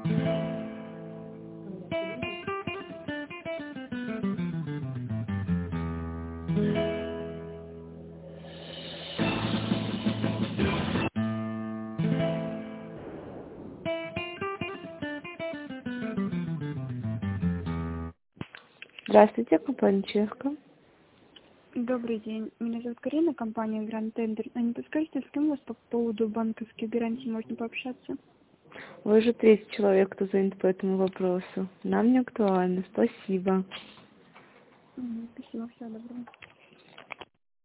Здравствуйте, компания Чешка. Добрый день. Меня зовут Карина, компания Grand Tender. А не подскажете, с кем у вас по поводу банковских гарантий можно пообщаться? Вы же третий человек, кто звонит по этому вопросу. Нам не актуально. Спасибо. Спасибо, всего доброго.